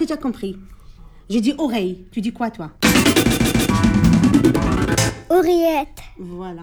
que tu as compris. J'ai dit oreille. Tu dis quoi, toi? Oreillette. Voilà.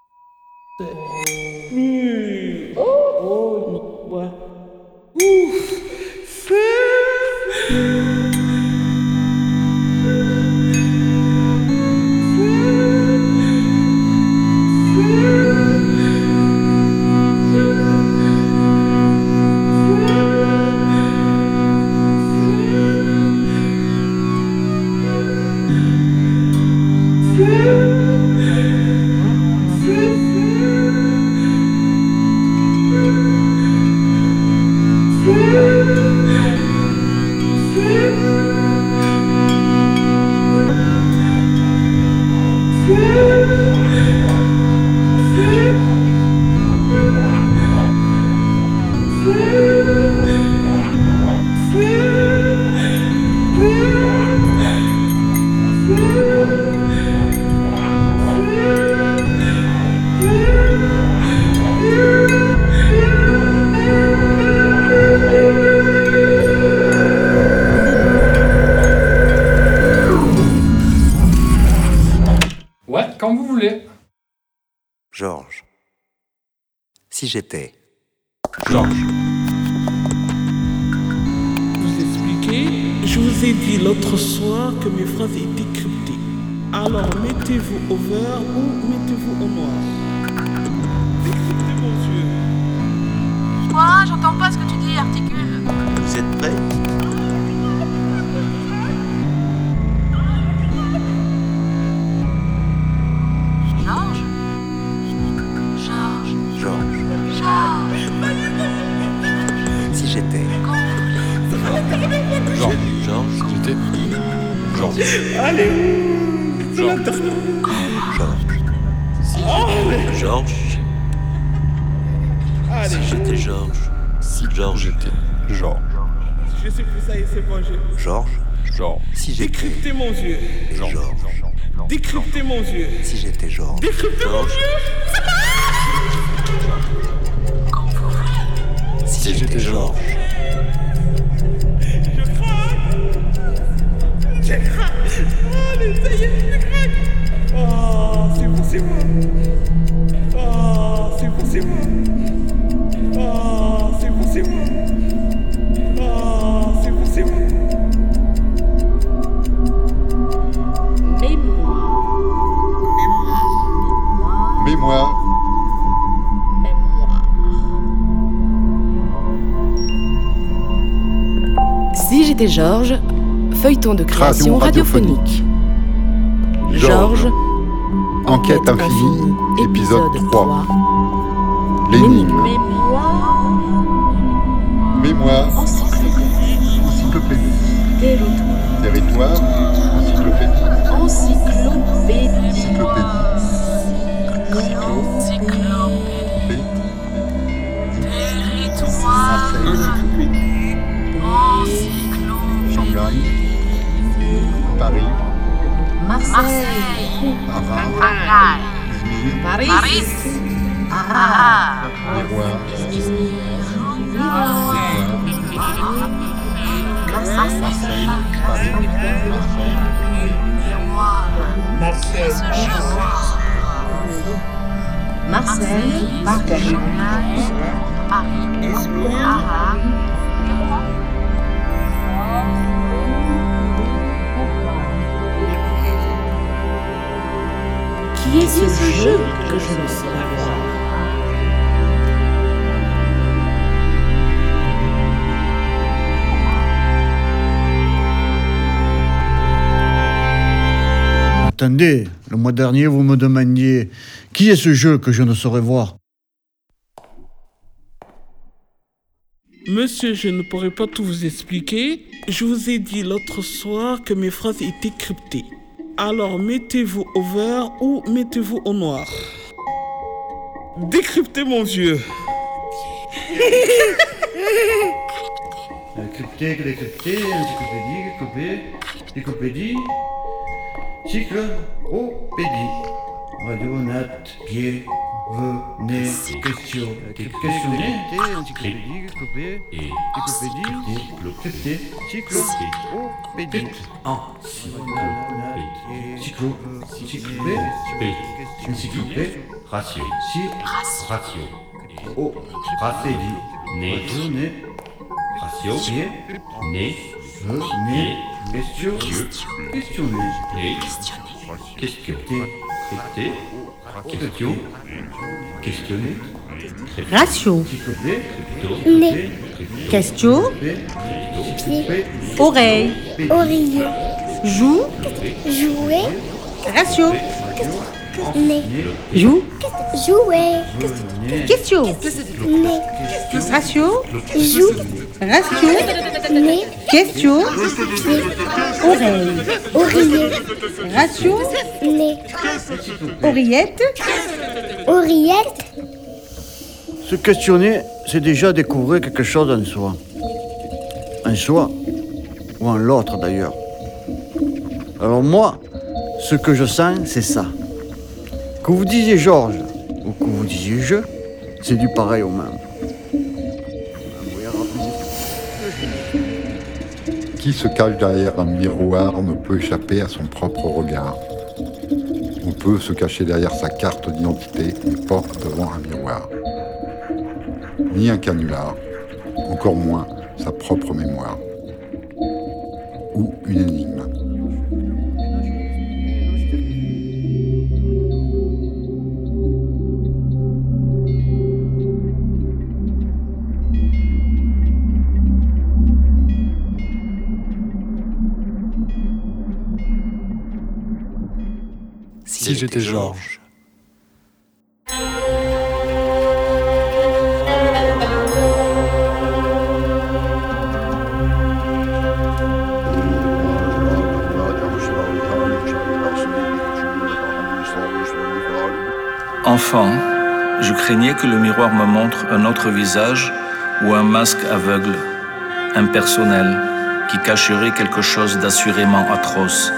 Ouais, quand vous voulez. Georges. Si j'étais. Georges. Vous expliquer, je vous ai dit l'autre soir que mes phrases étaient cryptées. Alors mettez-vous au vert ou mettez-vous au noir. Décryptez mon Dieu. Quoi? J'entends pas ce que tu dis, articule. Vous êtes prêts? Georges? Georges? Georges. Georges? Si j'étais. Georges. Georges. J'étais. Georges. Allez, Georges. Georges. Georges. allez. Si j'étais Georges. Si Georges. j'étais. Georges. Je sais que ça y est, c'est bon, Georges. Georges. Si j'étais. Décryptez mon Dieu. Georges. Décryptez mon Dieu. Si j'étais Georges. Décryptez mon Georges. Dieu. Si j'étais Georges. Je craque. Allez, ça y est, je craque. Oh, c'est bon, c'est bon. Oh, c'est bon, c'est bon. Oh, c'est bon, c'est bon. Oh, c'est bon, c'est bon. Mémoire. Si j'étais Georges, feuilleton de création radiophonique. Georges, Enquête infinie, épisode 3. L'énigme. Mémoire. Encyclopédie. Territoire. Encyclopédie. Encyclopédie. Shanghai. Paris. Marseille. Harare. Izmir. Paris. Miroir. Marseille. Paris. Marseille. Marseille. qui est ce jeu que je ne sais pas voir? Attendez, le mois dernier, vous me demandiez qui est ce jeu que je ne saurais voir? Monsieur, je ne pourrai pas tout vous expliquer. Je vous ai dit l'autre soir que mes phrases étaient cryptées. Alors mettez-vous au vert ou mettez-vous au noir. Décryptez mon vieux. Crypté, décrypté, encyclopédie, décopédie, cyclopédie, radio, nat, pied, Venez, questionner, encyclopédie, copé, encyclopédie, encyclopédie, encyclopédie, ratio, ratio, racédie, né, ratio, né, question, questionner, question, questionner, Ratio. Nez. Question. Pied. Oreille. Oreiller. Joue. Jouer. Ratio. Nez. Joue. Jouer. Question. Nez. Ratio. Joue. Ratio. Nez. Question. Pied. Oreille. Oreiller. Ratio. Nez. Oreillette. Oreillette. Se questionner, c'est déjà découvrir quelque chose en soi. En soi, ou en l'autre d'ailleurs. Alors moi, ce que je sens, c'est ça. Que vous disiez Georges, ou que vous disiez je, c'est du pareil au même. Qui se cache derrière un miroir ne peut échapper à son propre regard. On peut se cacher derrière sa carte d'identité, mais pas devant un miroir. Ni un canular, encore moins sa propre mémoire. Ou une énigme. Si j'étais Georges. Enfant, je craignais que le miroir me montre un autre visage ou un masque aveugle, impersonnel, qui cacherait quelque chose d'assurément atroce.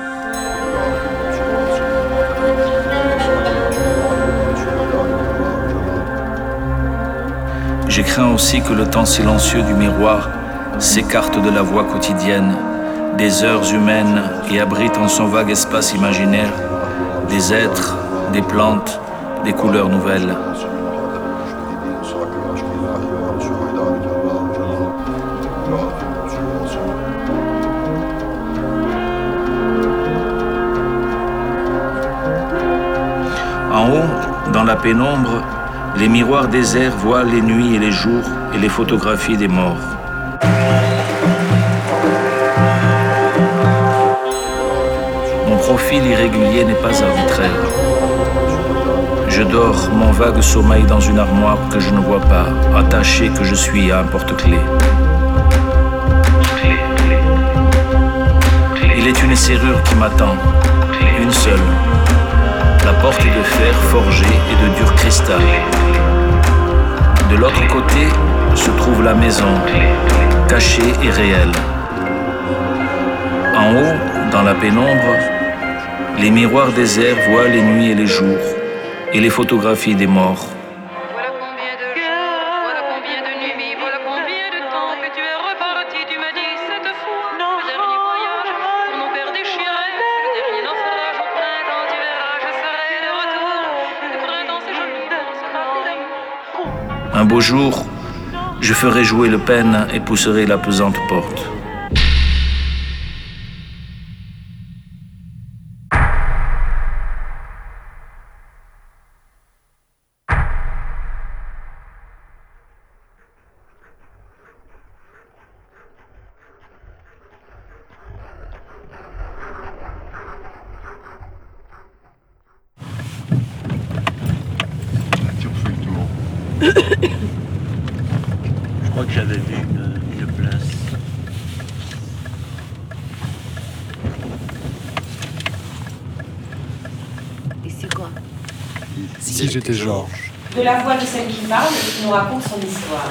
J'ai craint aussi que le temps silencieux du miroir s'écarte de la voie quotidienne, des heures humaines et abrite en son vague espace imaginaire des êtres, des plantes, des couleurs nouvelles. En haut, dans la pénombre, les miroirs déserts voient les nuits et les jours et les photographies des morts. Mon profil irrégulier n'est pas arbitraire. Je dors mon vague sommeil dans une armoire que je ne vois pas, attaché que je suis à un porte-clés. Il est une serrure qui m'attend, une seule. La porte est de fer forgé et de dur cristal. De l'autre côté se trouve la maison, cachée et réelle. En haut, dans la pénombre, les miroirs déserts voient les nuits et les jours, et les photographies des morts. Voilà combien de jours, voilà combien de nuits, voilà combien de temps que tu es reparti. Tu m'as dit cette fois, le dernier voyage pour nos pères déchirés, le dernier naufrage au printemps, tu verras, je serai de retour. Le printemps c'est joli, on se parle d'amour. Un beau jour, je ferai jouer le pêne et pousserai la pesante porte. Je crois que j'avais vu une place. Et c'est quoi? Si j'étais Georges. De la voix de celle qui parle et qui nous raconte son histoire.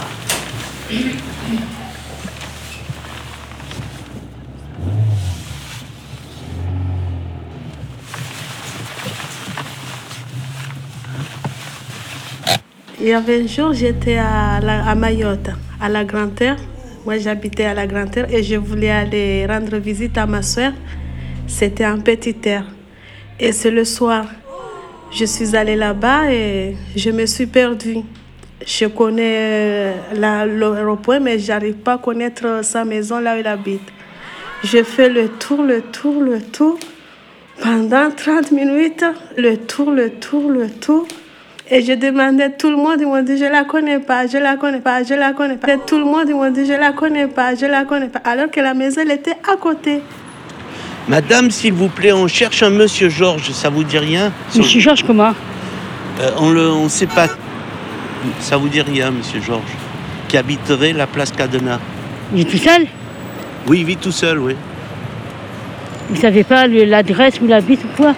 Il y avait un jour, j'étais à Mayotte, à la Grande-Terre. Moi, j'habitais à la Grande-Terre et je voulais aller rendre visite à ma soeur. C'était en Petite Terre. Et c'est le soir. Je suis allée là-bas et je me suis perdue. Je connais l'aéroport, mais je n'arrive pas à connaître sa maison là où il habite. J'ai fait le tour. Pendant 30 minutes, le tour. Et je demandais à tout le monde, ils m'ont dit, je la connais pas. Tout le monde, ils m'ont dit, je la connais pas. Alors que la maison, elle était à côté. Madame, s'il vous plaît, on cherche un monsieur Georges, ça vous dit rien? Monsieur Georges, comment? On sait pas. Ça vous dit rien, monsieur Georges? Qui habiterait la place Cadenas. Il est tout seul? Oui, il vit tout seul, oui. Vous savez pas l'adresse où il habite ou quoi?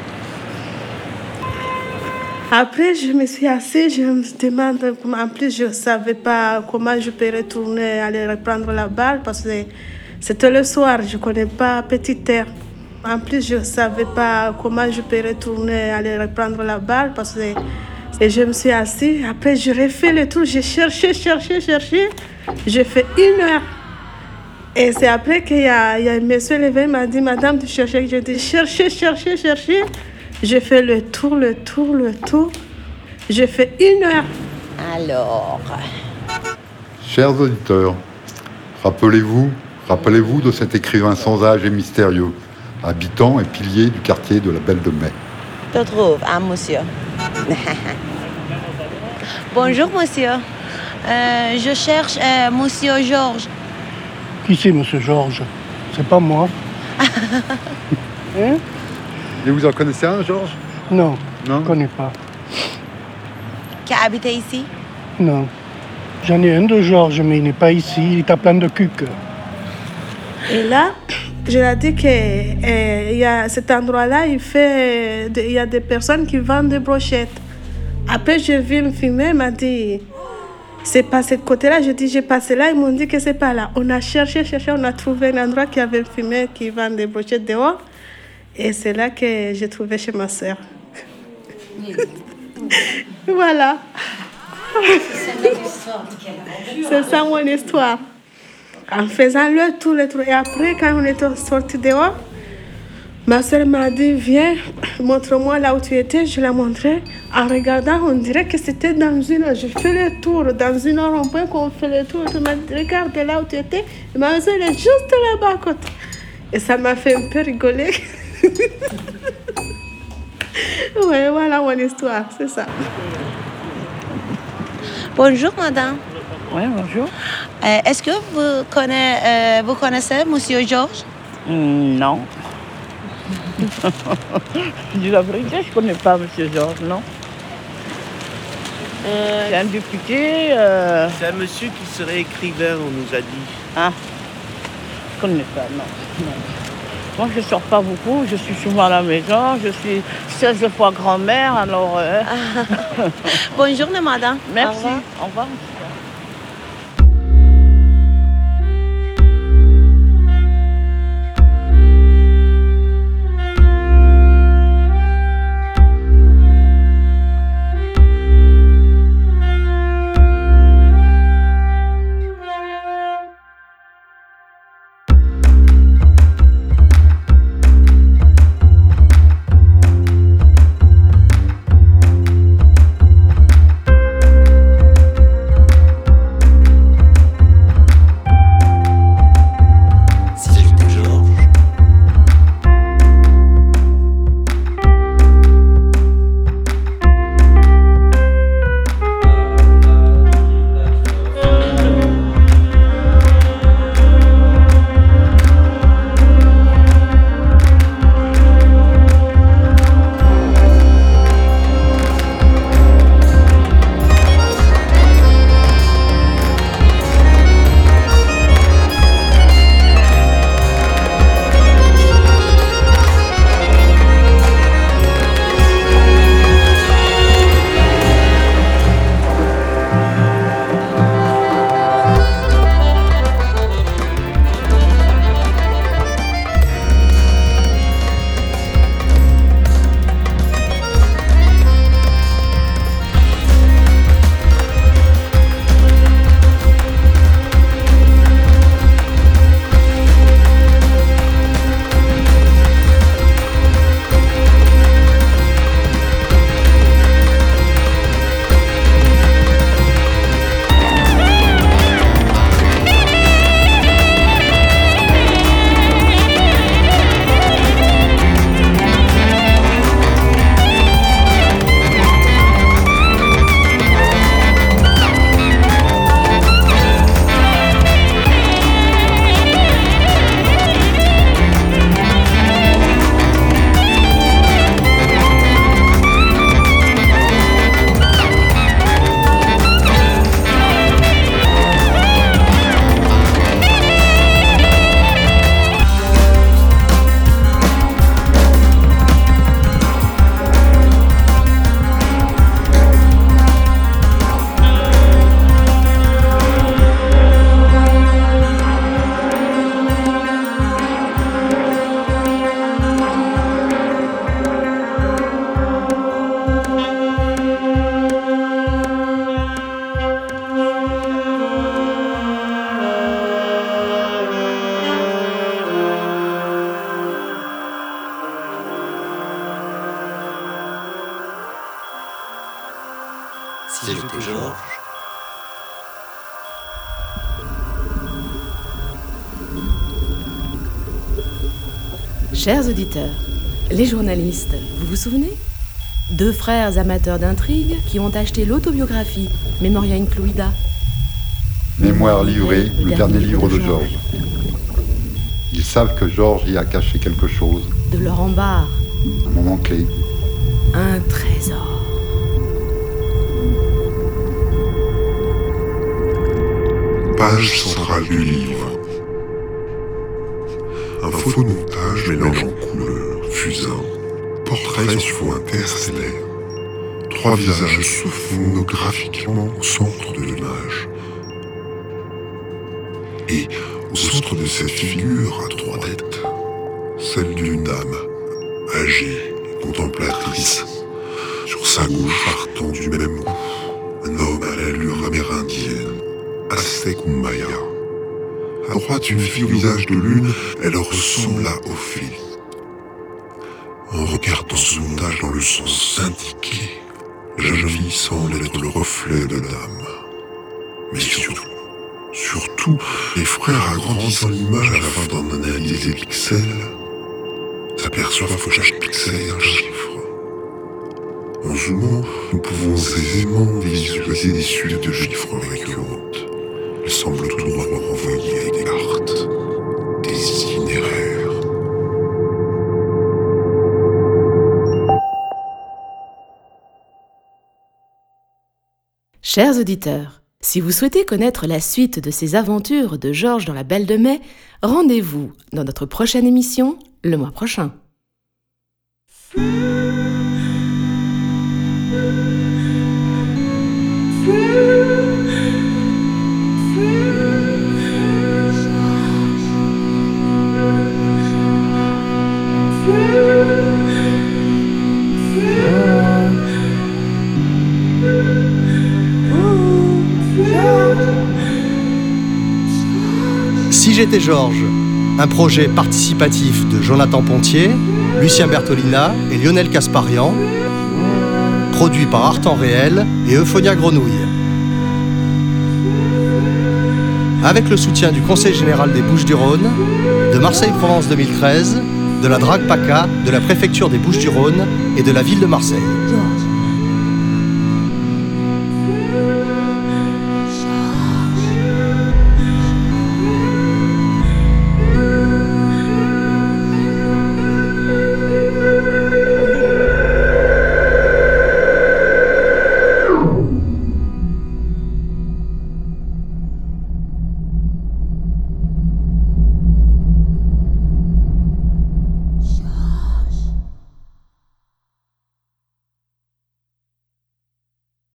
Après, je me suis assise, je me demande, en plus, je ne savais pas comment je peux retourner, aller reprendre la balle, parce que c'était le soir, je ne connais pas Petite Terre. En plus, je ne savais pas comment je peux retourner, aller reprendre la balle, parce que... Et je me suis assise, après, je refais le tour, j'ai cherché. J'ai fait 1 heure. Et c'est après qu'il y a un monsieur levé, il m'a dit, madame, tu cherchais? Je dis, chercher. J'ai fait le tour. J'ai fait 1 heure. Alors. Chers auditeurs, rappelez-vous de cet écrivain sans âge et mystérieux, habitant et pilier du quartier de la Belle de Mai. Je trouve, monsieur. Bonjour, monsieur. Je cherche monsieur Georges. Qui c'est, monsieur Georges? C'est pas moi. Hein? Et vous en connaissez un, Georges? Non, je ne connais pas. Qui habite ici? Non. J'en ai un de Georges, mais il n'est pas ici. Il est à Plan de Cuque. Et là, je lui ai dit qu'il y a cet endroit-là, il y a des personnes qui vendent des brochettes. Après, je vu me filmer, il m'a dit, c'est pas ce côté-là. Je dis, j'ai passé là, ils m'ont dit que c'est pas là. On a cherché, on a trouvé un endroit qui avait filmé, qui vend des brochettes dehors. Et c'est là que j'ai trouvé chez ma soeur. Voilà. C'est ça mon histoire. En faisant le tour. Et après, quand on est sorti dehors, ma soeur m'a dit, viens, montre-moi là où tu étais. Je l'ai montré. En regardant, on dirait que c'était dans une... Je fais le tour, dans une rond-point qu'on fait le tour. Elle m'a dit, regarde là où tu étais. Et ma soeur, elle est juste là-bas à côté. Et ça m'a fait un peu rigoler. Ouais, voilà mon histoire, c'est ça. Bonjour, madame. Oui, bonjour. Est-ce que vous connaissez monsieur Georges? Non. Je dis la vérité, je ne connais pas monsieur Georges, non. C'est un député. C'est un monsieur qui serait écrivain, on nous a dit. Ah, je ne connais pas, non. Moi, je ne sors pas beaucoup, je suis souvent à la maison, je suis 16 fois grand-mère, alors... Bonjour, madame. Merci. Au revoir. Si j'étais Georges. Chers auditeurs, les journalistes, vous vous souvenez ? 2 frères amateurs d'intrigue qui ont acheté l'autobiographie Memoria Incluida. Mémoire livrée, le dernier livre de Georges. Ils savent que Georges y a caché quelque chose. De leur embarras. Un moment clé. Un trésor. Page centrale du livre. Un photomontage mélangeant couleurs, fusains, portraits sur fond interstellaire. 3 visages se fondent graphiquement au centre de l'image. Et au centre de cette figure, à 3 têtes, celle d'une dame, âgée et contemplatrice. Sur sa gauche, partant du même goût, un homme à l'allure amérindienne, aztèque ou maya. À droite, une fille au visage de lune, elle ressemble à Ophélie. En regardant ce montage dans le sens indiqué, la jeune fille semble être le reflet de l'âme. Mais surtout, les frères agrandissant l'image afin d'en analyser les pixels, s'aperçoivent que chaque pixel est un chiffre. En zoomant, nous pouvons aisément visualiser des suites de chiffres récurrentes. Ils semblent tout droit renvoyer des cartes, des itinéraires. Chers auditeurs, si vous souhaitez connaître la suite de ces aventures de Georges dans la Belle de Mai, rendez-vous dans notre prochaine émission le mois prochain. Si j'étais Georges, un projet participatif de Jonathan Pontier, Lucien Bertolina et Lionel Casparian, produit par Art en Réel et Euphonia Grenouille. Avec le soutien du Conseil général des Bouches-du-Rhône, de Marseille-Provence 2013, de la DRAC PACA, de la préfecture des Bouches-du-Rhône et de la ville de Marseille.